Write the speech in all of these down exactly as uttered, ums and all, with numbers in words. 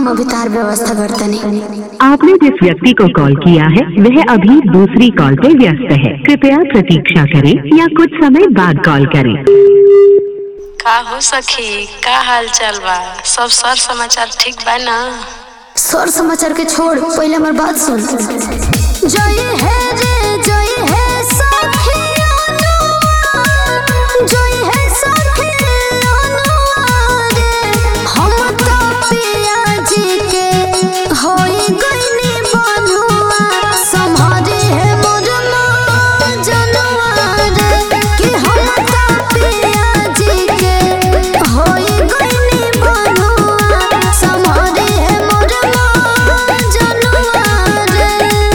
हम अभी तार व्यवस्था करतनी। आपने जिस व्यक्ति को कॉल किया है वह अभी दूसरी कॉल पे व्यस्त है, कृपया प्रतीक्षा करें या कुछ समय बाद कॉल करें। का हो सखी, का हाल चाल बा? सब सर समाचार ठीक बा ना? सर समाचार के छोड़, पहले हमार बात सुन। जय है रे जय है सखी अनुआ, जय है सखी अनुआ रे। हम तो पिया जी के होई गइनी बनुआ, सम्हारे है मोर माँ जनुआ रे। कि हम तो पिया जी के होई गइनी बनुआ, सम्हारे है मोर माँ जनुआ रे।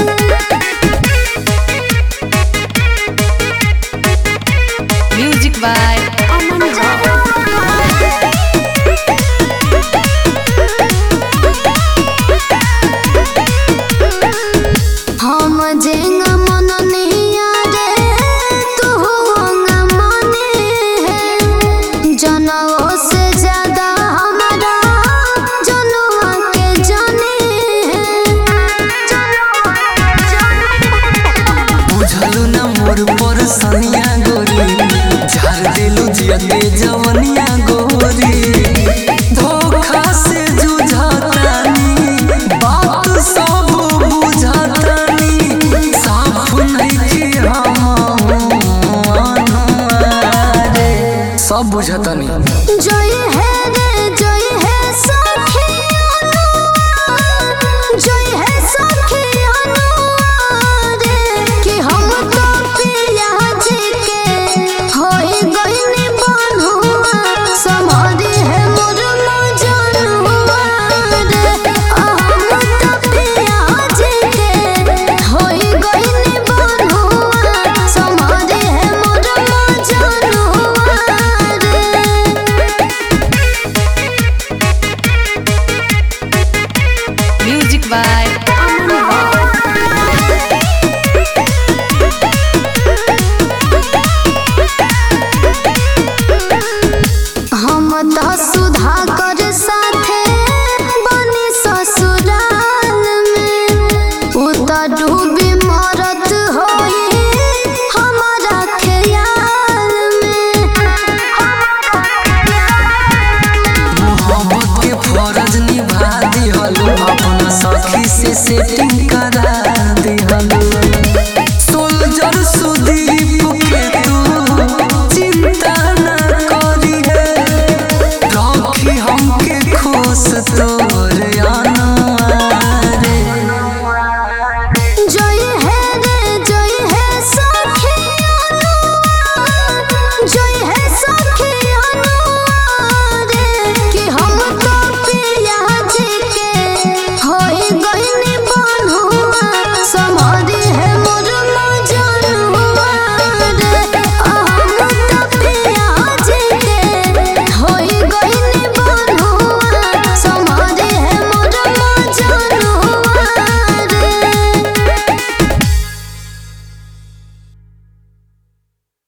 म्यूजिक बाय अमन हम जेंगा मननिया रे तू होंगा मने है, जनवो से ज्यादा हमारा जनुआ के जाने है। बुझलू ना मोर पर सनिया गोरी, झाड़ देलू जियते जवनिया गोरी। धोखा से जुझातानी, बात सब बुझातानी, साफ नइखे हम अनुआरे। सब बुझातानी। जय है रे जय है सखी अनुआ, जय है सखी अनुआ रे। कि हम तो पिया जी के होई गइनी बनुआ, सम्हारे है मोर माँ जनुआ रे। हम तो पिया जी के होई गइनी बनुआ, सम्हारे है मोर माँ जनुआ रे। म्यूजिक बाय हम तो सुधा कर साथे बनी ससुराल में, उ तो डूबी मरत होई हमारा ख्याल में। मोहब्बत के फर्ज निभा दिहलू, अपना सखी से सेटिंग करा दिहलू।